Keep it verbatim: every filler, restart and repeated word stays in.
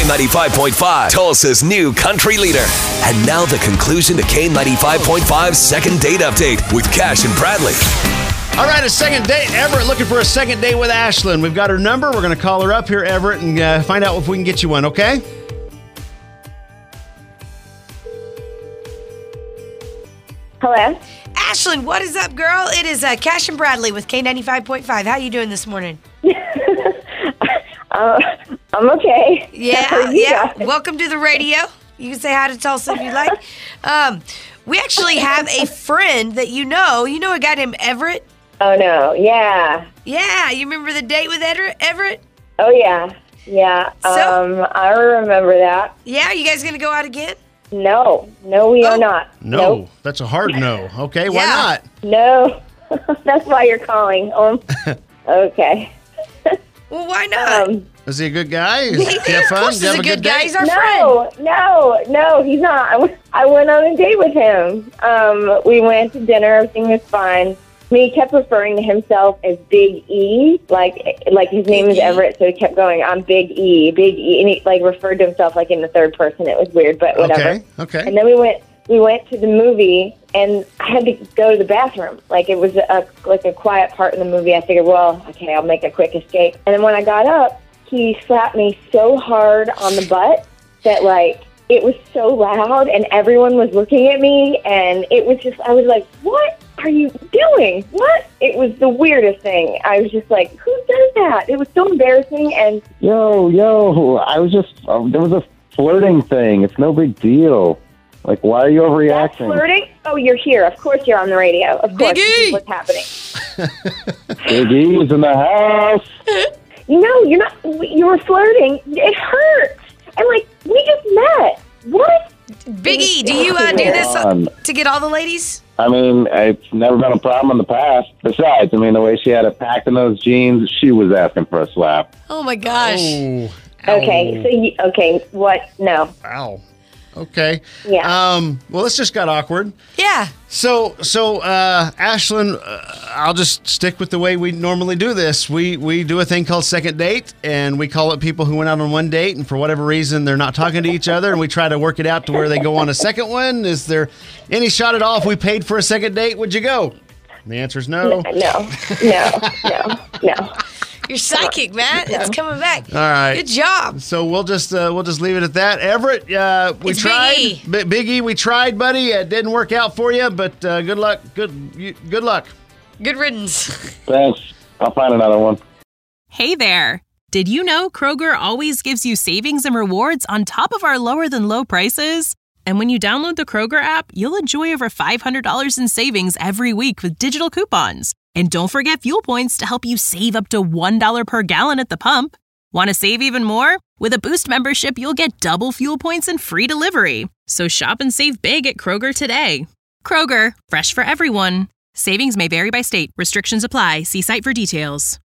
K ninety-five point five, Tulsa's new country leader. And now the conclusion to K ninety-five point five's second date update with Cash and Bradley. All right, a second date. Everett looking for a second date with Ashlyn. We've got her number. We're going to call her up here, Everett, and uh, find out if we can get you one, okay? Hello? Ashlyn, what is up, girl? It is uh, Cash and Bradley with K ninety-five point five. How you doing this morning? uh, I'm okay. Yeah, yeah. Welcome to the radio. You can say hi to Tulsa if you like. Um, we actually have a friend that you know. You know a guy named Everett? Oh, no. Yeah. Yeah. You remember the date with Eder- Everett? Oh, yeah. Yeah. So- um, I remember that. Yeah. You guys going to go out again? No. No, we Oh. are not. No, Nope. that's a hard no. Okay, why Yeah. not? No. That's why you're calling. Um, okay. Well, why not? Um, Is he a good guy? Is he have of fun? course Did you he's have a good guy. date? He's our friend. no, no, no, he's not. I, w- I went on a date with him. Um, we went to dinner. Everything was fine. He kept referring to himself as Big E, like like his name is Big E? Everett, so he kept going, I'm Big E, Big E, and he like referred to himself like in the third person. It was weird, but whatever. Okay, okay. And then we went we went to the movie, and I had to go to the bathroom. Like it was a like a quiet part in the movie. I figured, well, okay, I'll make a quick escape. And then when I got up, he slapped me so hard on the butt that like it was so loud, and everyone was looking at me, and it was just I was like, what are you doing? What? It was the weirdest thing. I was just like, who does that? It was so embarrassing. And Yo, yo, I was just, um, there was a flirting thing. It's no big deal. Like, why are you that's overreacting? flirting? Oh, you're here. Of course you're on the radio. Of course. Big This E! is what's happening. Big E's in the house. No, you're not. You were flirting. It hurts. And, like, we just met. What? Big E, do you uh, do this uh, Um, to get all the ladies? I mean, it's never been a problem in the past. Besides, I mean, the way she had it packed in those jeans, she was asking for a slap. Oh, my gosh. Oh, Okay, so, you, okay, what? No. Ow. Okay. Yeah. Um, well, this just got awkward. Yeah. So, so uh, Ashlyn, uh, I'll just stick with the way we normally do this. We we do a thing called second date, and we call it people who went out on one date, and for whatever reason they're not talking to each other, and we try to work it out to where they go on a second one. Is there any shot at all if we paid for a second date? Would you go? And the answer is no. No, no, no, no. You're psychic, man. It's coming back. All right. Good job. So we'll just uh, we'll just leave it at that. Everett, uh, we It's Big tried. E. B- Big E, we tried, buddy. It didn't work out for you, but uh, good luck. Good you, good luck. Good riddance. Thanks. I'll find another one. Hey there! Did you know Kroger always gives you savings and rewards on top of our lower than low prices? And when you download the Kroger app, you'll enjoy over five hundred dollars in savings every week with digital coupons. And don't forget fuel points to help you save up to one dollar per gallon at the pump. Want to save even more? With a Boost membership, you'll get double fuel points and free delivery. So shop and save big at Kroger today. Kroger, fresh for everyone. Savings may vary by state. Restrictions apply. See site for details.